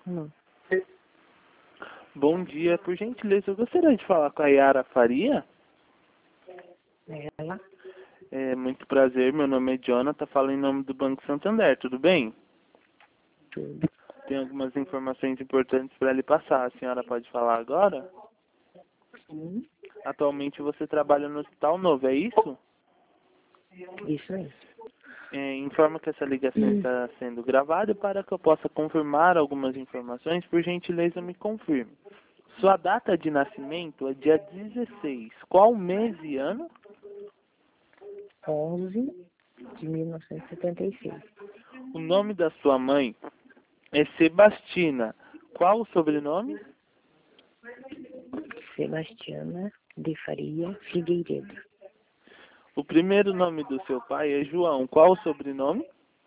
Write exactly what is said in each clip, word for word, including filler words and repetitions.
Não. Bom dia, por gentileza, eu gostaria de falar com a Yara Faria. Ela? É, muito prazer, meu nome é Jonathan, falo em nome do Banco Santander, tudo bem? Tudo. Tem algumas informações importantes para lhe passar, a senhora pode falar agora? Sim. Atualmente você trabalha no Hospital Novo, é isso? Isso aí. É, informa que essa ligação Hum. está sendo gravada e para que eu possa confirmar algumas informações, por gentileza me confirme. Sua data de nascimento é dia dezesseis. Qual mês e ano? onze de mil novecentos e setenta e seis. O nome da sua mãe é Sebastina. Qual o sobrenome? Sebastiana de Faria Figueiredo. O primeiro nome do seu pai é João. Qual o sobrenome?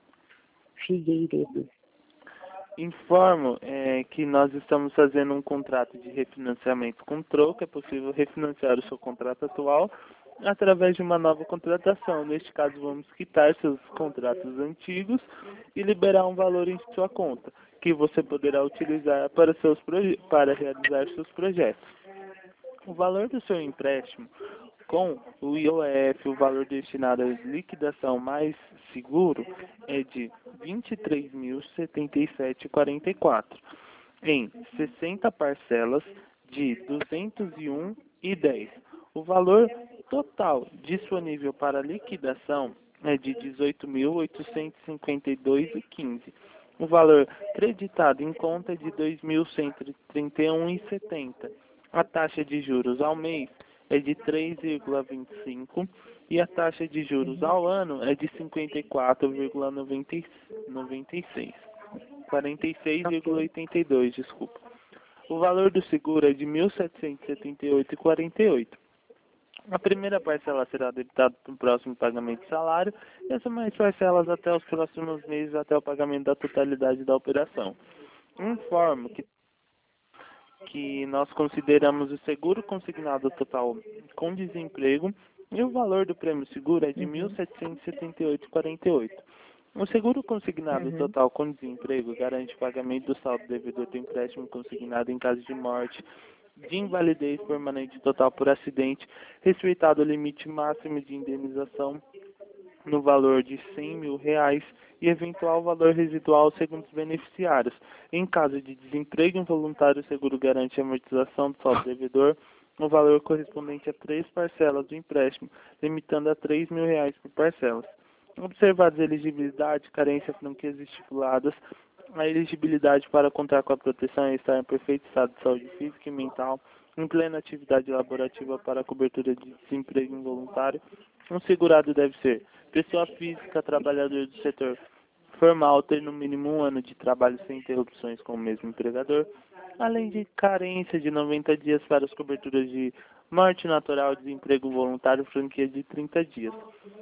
Figueiredo. Informo é, que nós estamos fazendo um contrato de refinanciamento com troco. É possível refinanciar o seu contrato atual através de uma nova contratação. Neste caso, vamos quitar seus contratos antigos e liberar um valor em sua conta, que você poderá utilizar para, seus para realizar seus projetos. O valor do seu empréstimo com o I O F, o valor destinado à liquidação mais seguro, é de vinte e três mil, setenta e sete reais e quarenta e quatro centavos, em sessenta parcelas de duzentos e um reais e dez centavos. O valor total disponível para liquidação é de dezoito mil, oitocentos e cinquenta e dois reais e quinze centavos. O valor creditado em conta é de dois mil cento e trinta e um reais e setenta centavos. A taxa de juros ao mês é de três vírgula vinte e cinco e a taxa de juros ao ano é de cinquenta e quatro vírgula noventa e seis. quarenta e seis vírgula oitenta e dois, desculpa. O valor do seguro é de mil setecentos e setenta e oito vírgula quarenta e oito. A primeira parcela será debitada no próximo pagamento de salário e as demais parcelas até os próximos meses até o pagamento da totalidade da operação. Informo que que nós consideramos o seguro consignado total com desemprego e o valor do prêmio seguro é de mil Uhum. setecentos e setenta e oito reais e quarenta e oito. O seguro consignado Uhum. total com desemprego garante o pagamento do saldo devedor do empréstimo consignado em caso de morte, de invalidez permanente total por acidente, respeitado o limite máximo de indenização no valor de cem mil reais e eventual valor residual segundo os beneficiários. Em caso de desemprego involuntário, o seguro garante a amortização do saldo devedor no valor correspondente a três parcelas do empréstimo, limitando a três mil reais por parcelas. Observadas a elegibilidade, carência, franquias estipuladas, a elegibilidade para contar com a proteção é estar em perfeito estado de saúde física e mental, em plena atividade laborativa para a cobertura de desemprego involuntário. Um segurado deve ser pessoa física, trabalhador do setor formal, ter no mínimo um ano de trabalho sem interrupções com o mesmo empregador, além de carência de noventa dias para as coberturas de morte natural, desemprego voluntário, franquia de trinta dias.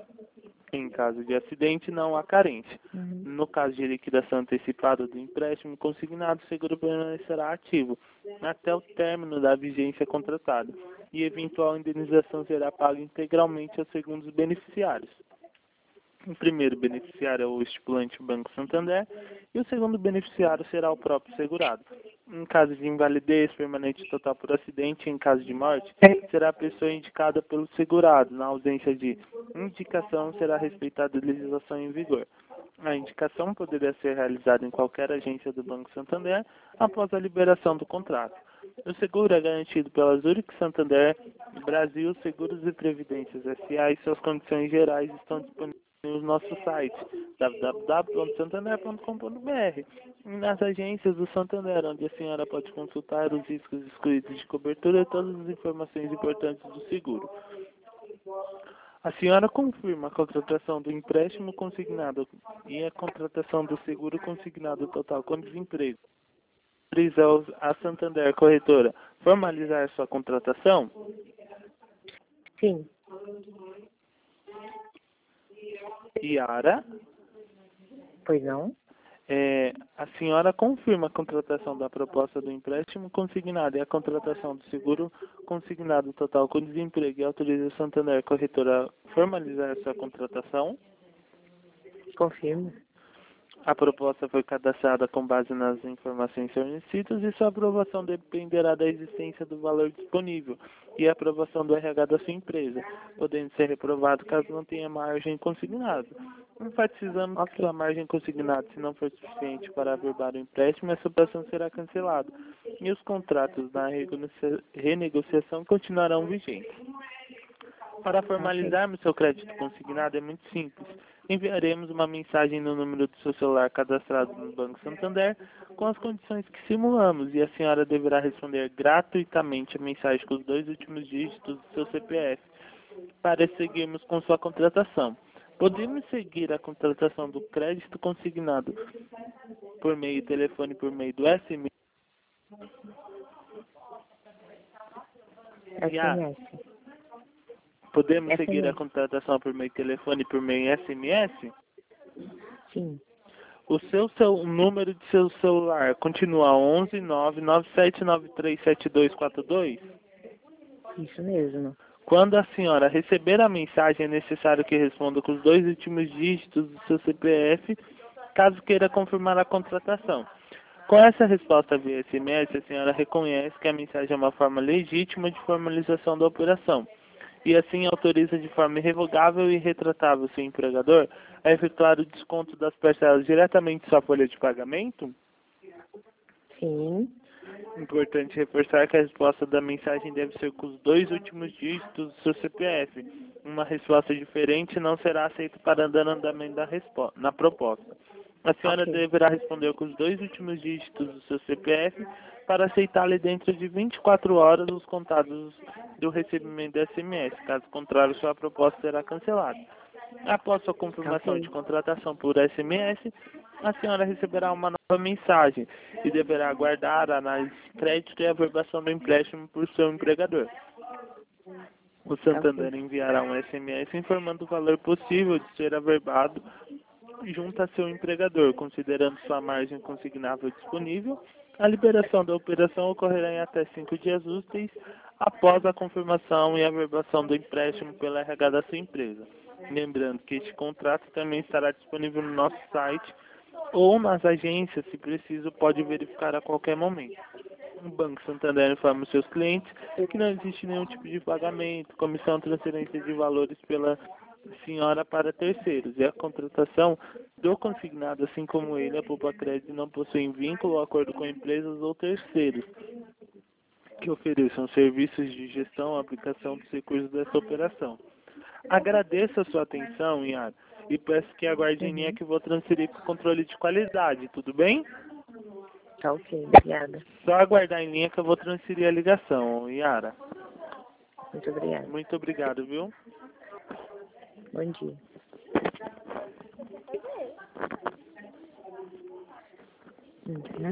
Em caso de acidente, não há carência. Uhum. No caso de liquidação antecipada do empréstimo consignado, o seguro permanecerá ativo até o término da vigência contratada e eventual indenização será paga integralmente aos segundos beneficiários. O primeiro beneficiário é o estipulante Banco Santander e o segundo beneficiário será o próprio segurado. Em caso de invalidez permanente total por acidente e em caso de morte, será a pessoa indicada pelo segurado. Na ausência de indicação, será respeitada a legislação em vigor. A indicação poderia ser realizada em qualquer agência do Banco Santander após a liberação do contrato. O seguro é garantido pela Zurich Santander Brasil Seguros e Previdências S A e suas condições gerais estão disponíveis no nosso site w w w ponto santander ponto com ponto b r e nas agências do Santander, onde a senhora pode consultar os riscos excluídos de cobertura e todas as informações importantes do seguro. A senhora confirma a contratação do empréstimo consignado e a contratação do seguro consignado total com desemprego. Autoriza a Santander Corretora formalizar sua contratação? Sim. Yara, Pois não? é, a senhora confirma a contratação da proposta do empréstimo consignado e a contratação do seguro consignado total com desemprego e autoriza a Santander Corretora a formalizar sua contratação? Confirmo. A proposta foi cadastrada com base nas informações fornecidas e sua aprovação dependerá da existência do valor disponível e a aprovação do R H da sua empresa, podendo ser reprovado caso não tenha margem consignada. Enfatizamos Ok. que sua margem consignada, se não for suficiente para averbar o empréstimo, essa operação será cancelada e os contratos da renegocia- renegociação continuarão vigentes. Para formalizarmos seu crédito consignado é muito simples. Enviaremos uma mensagem no número do seu celular cadastrado no Banco Santander com as condições que simulamos e a senhora deverá responder gratuitamente a mensagem com os dois últimos dígitos do seu C P F para seguirmos com sua contratação. Podemos seguir a contratação do crédito consignado por meio de telefone por meio do S M S. S M S. Podemos seguir a S M S. contratação por meio de telefone por meio de S M S? Sim. O seu, seu o número de seu celular continua onze nove nove sete nove três sete dois quatro dois? Isso mesmo. Quando a senhora receber a mensagem, é necessário que responda com os dois últimos dígitos do seu C P F, caso queira confirmar a contratação. Com essa resposta via S M S, a senhora reconhece que a mensagem é uma forma legítima de formalização da operação e assim autoriza de forma irrevogável e retratável seu empregador a efetuar o desconto das parcelas diretamente em sua folha de pagamento? Sim. Importante reforçar que a resposta da mensagem deve ser com os dois últimos dígitos do seu C P F. Uma resposta diferente não será aceita para dar andamento da respo- na proposta. A senhora Ok. deverá responder com os dois últimos dígitos do seu C P F para aceitá-lo dentro de vinte e quatro horas os contados do recebimento do S M S. Caso contrário, sua proposta será cancelada. Após sua confirmação Ok. de contratação por S M S, a senhora receberá uma nova mensagem e deverá aguardar a análise de crédito e a averbação do empréstimo por seu empregador. O Santander Ok. enviará um S M S informando o valor possível de ser averbado junto a seu empregador, considerando sua margem consignável disponível. A liberação da operação ocorrerá em até cinco dias úteis após a confirmação e averbação do empréstimo pela R H da sua empresa. Lembrando que este contrato também estará disponível no nosso site ou nas agências, se preciso, pode verificar a qualquer momento. O Banco Santander informa os seus clientes que não existe nenhum tipo de pagamento, comissão, transferência de valores pela senhora para terceiros, e a contratação do consignado, assim como ele, a Poupa Crédito, não possuem vínculo ou acordo com empresas ou terceiros que ofereçam serviços de gestão ou aplicação dos recursos dessa operação. Agradeço a sua atenção, Iara, e peço que aguarde em linha Uhum. que vou transferir para o controle de qualidade, tudo bem? Tá ok. Obrigada. Só aguardar em linha que eu vou transferir a ligação, Iara. Muito obrigada. Muito obrigado, viu? Bom dia. Uhum.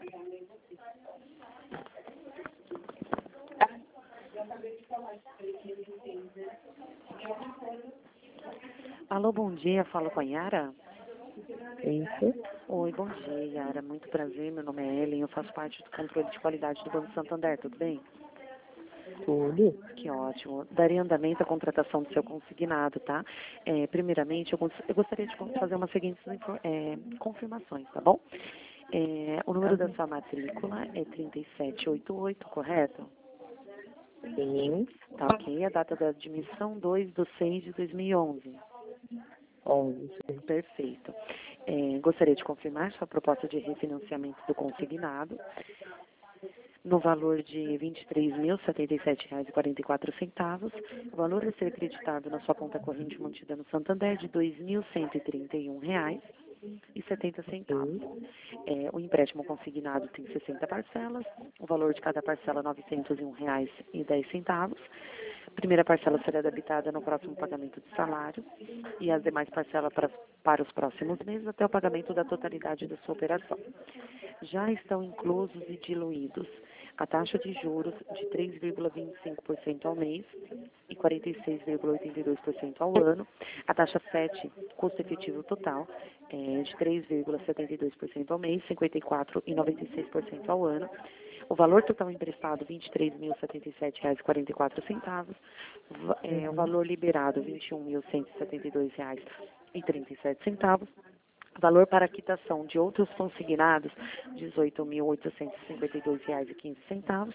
Alô, bom dia, falo com a Yara. Isso. Oi, bom dia, Yara, muito prazer, meu nome é Ellen, eu faço parte do controle de qualidade do Banco Santander, tudo bem? Tudo. Que ótimo. Daria andamento à contratação do seu consignado, tá? É, primeiramente, eu, gos- eu gostaria de con- fazer umas seguintes info- é, confirmações, tá bom? É, o número da Uhum. sua matrícula é trinta e sete oitenta e oito, correto? Sim. Tá ok. A data da admissão, dois de seis de dois mil e onze. Onze. Sim. Perfeito. É, gostaria de confirmar sua proposta de refinanciamento do consignado no valor de vinte e três mil, setenta e sete reais e quarenta e quatro centavos. O valor a ser acreditado na sua conta corrente mantida no Santander é de dois mil cento e trinta e um reais e setenta centavos. Ok. É, o empréstimo consignado tem sessenta parcelas, o valor de cada parcela é novecentos e um reais e dez centavos. A primeira parcela será debitada no próximo pagamento de salário e as demais parcelas para, para os próximos meses até o pagamento da totalidade da sua operação. Já estão inclusos e diluídos a taxa de juros de três vírgula vinte e cinco por cento ao mês e quarenta e seis vírgula oitenta e dois por cento ao ano, a taxa sete, custo efetivo total, é de três vírgula setenta e dois por cento ao mês, cinquenta e quatro vírgula noventa e seis por cento ao ano, o valor total emprestado, vinte e três mil, setenta e sete reais e quarenta e quatro centavos, va- é, o Uhum. valor liberado, vinte e um mil, cento e setenta e dois reais e trinta e sete centavos, Valor para quitação de outros consignados, dezoito mil oitocentos e cinquenta e dois reais e quinze centavos.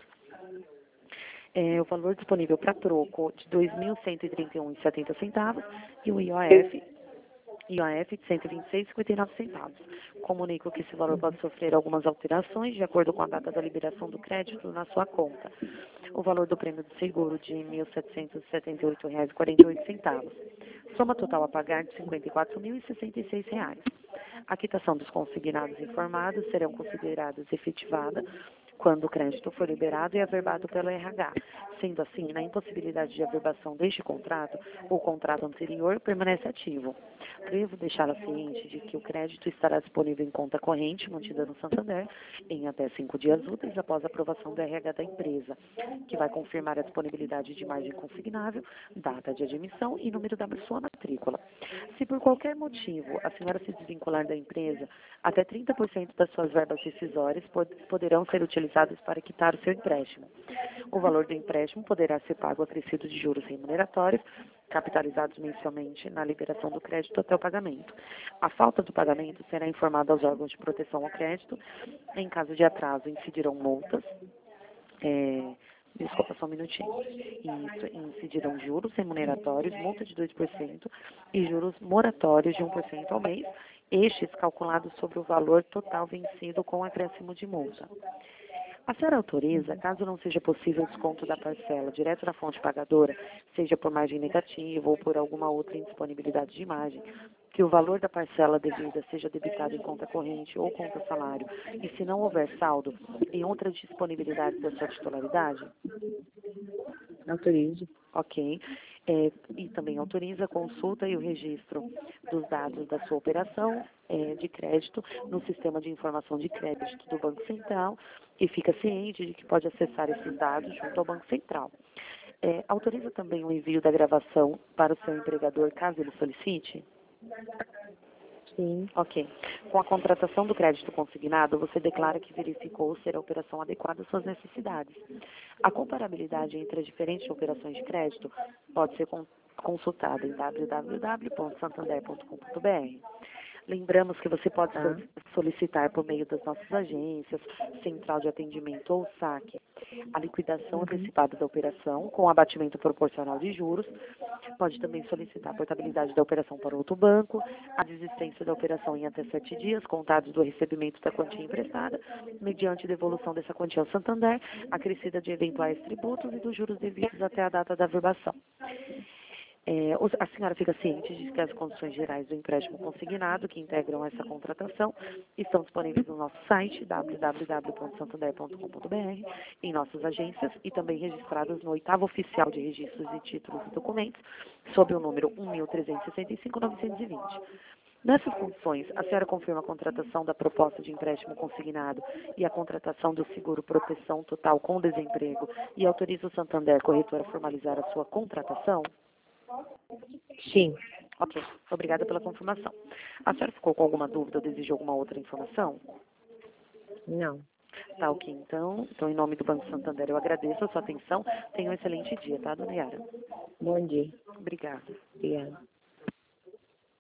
É, o valor disponível para troco de dois mil cento e trinta e um reais e setenta centavos e o I O F, I O F de cento e vinte e seis reais e cinquenta e nove centavos. Comunico que esse valor pode sofrer algumas alterações de acordo com a data da liberação do crédito na sua conta. O valor do prêmio de seguro de mil setecentos e setenta e oito reais e quarenta e oito centavos. Soma total a pagar de cinquenta e quatro mil e sessenta e seis reais. A quitação dos consignados informados serão consideradas efetivada quando o crédito for liberado e averbado pelo R H. Sendo assim, na impossibilidade de averbação deste contrato, o contrato anterior permanece ativo. Devo deixá-la ciente de que o crédito estará disponível em conta corrente mantida no Santander em até cinco dias úteis após a aprovação do R H da empresa, que vai confirmar a disponibilidade de margem consignável, data de admissão e número da sua matrícula. Se por qualquer motivo a senhora se desvincular da empresa, até trinta por cento das suas verbas rescisórias poderão ser utilizadas para quitar o seu empréstimo. O valor do empréstimo poderá ser pago acrescido de juros remuneratórios, capitalizados mensalmente na liberação do crédito até o pagamento. A falta do pagamento será informada aos órgãos de proteção ao crédito. Em caso de atraso, incidirão multas. É, desculpa, só um minutinho. Isso, incidirão juros remuneratórios, multa de dois por cento e juros moratórios de um por cento ao mês, estes calculados sobre o valor total vencido com acréscimo de multa. A senhora autoriza, caso não seja possível o desconto da parcela direto da fonte pagadora, seja por margem negativa ou por alguma outra indisponibilidade de margem, que o valor da parcela devida seja debitado em conta corrente ou conta salário, e se não houver saldo, em outra disponibilidade da sua titularidade? Autorizo. Ok. É, e também autoriza a consulta e o registro dos dados da sua operação é, de crédito no sistema de informação de crédito do Banco Central e fica ciente de que pode acessar esses dados junto ao Banco Central. É, autoriza também o envio da gravação para o seu empregador, caso ele solicite? Sim. Ok. Com a contratação do crédito consignado, você declara que verificou ser a operação adequada às suas necessidades. A comparabilidade entre as diferentes operações de crédito pode ser consultada em w w w ponto santander ponto com ponto b r. Lembramos que você pode Tá. solicitar por meio das nossas agências, central de atendimento ou saque, a liquidação Uhum. antecipada da operação com abatimento proporcional de juros. Pode também solicitar a portabilidade da operação para outro banco, a desistência da operação em até sete dias, contados do recebimento da quantia emprestada, mediante devolução dessa quantia ao Santander, acrescida de eventuais tributos e dos juros devidos até a data da averbação. É, a senhora fica ciente de que as condições gerais do empréstimo consignado que integram essa contratação estão disponíveis no nosso site w w w ponto santander ponto com ponto b r, em nossas agências e também registradas no oitavo oficial de registros de títulos e documentos, sob o número um mil trezentos e sessenta e cinco ponto novecentos e vinte. Nessas condições, a senhora confirma a contratação da proposta de empréstimo consignado e a contratação do seguro proteção total com desemprego e autoriza o Santander Corretora a formalizar a sua contratação? Sim. Ok, obrigada pela confirmação. A senhora ficou com alguma dúvida ou deseja alguma outra informação? Não. Tá, ok, então. Então, em nome do Banco Santander, eu agradeço a sua atenção. Tenha um excelente dia, tá, dona Yara? Bom dia. Obrigada. Obrigada.